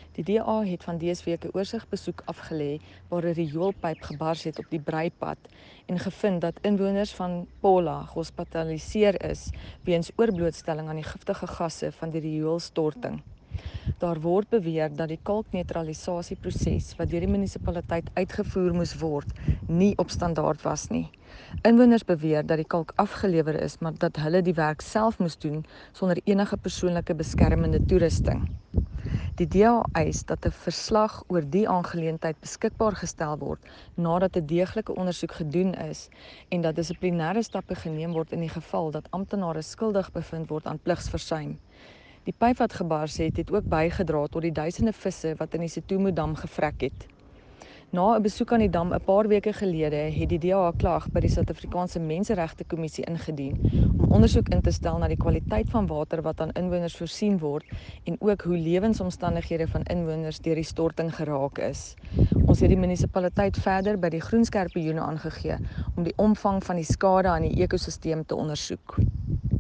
Die DA het van dese week 'n oorsigbesoek afgelê waar 'n rioolpyp gebars het op die Breipad en gevind dat inwoners van Pola gehospitaliseer is weens oorblootstelling aan die giftige gasse van die rioolstorting. Daar word beweer dat die kalkneutralisasieproses wat deur die munisipaliteit uitgevoer moes word, nie op standaard was nie. Inwoners beweer dat die kalk afgelewer is, maar dat hulle die werk self moes doen sonder enige persoonlike beskermende toerusting. Die DA eis dat 'n verslag oor die aangeleentheid beskikbaar gestel word nadat 'n deeglike ondersoek gedoen is en dat dissiplinêre stappe geneem word in die geval dat amptenare skuldig bevind word aan pligsversuim. Die pyp wat gebars het ook bygedra tot die duisende visse wat in die Setomo-dam gevrek het. Na 'n besoek aan die dam 'n paar weke gelede het die DA 'n klag by die Suid-Afrikaanse Menseregte Kommissie ingedien om ondersoek in te stel na die kwaliteit van water wat aan inwoners voorsien word en ook hoe lewensomstandighede van inwoners deur die storting geraak is. Ons het die munisipaliteit verder by die groenskerpioene aangegee om die omvang van die skade aan die ekosisteem te ondersoek.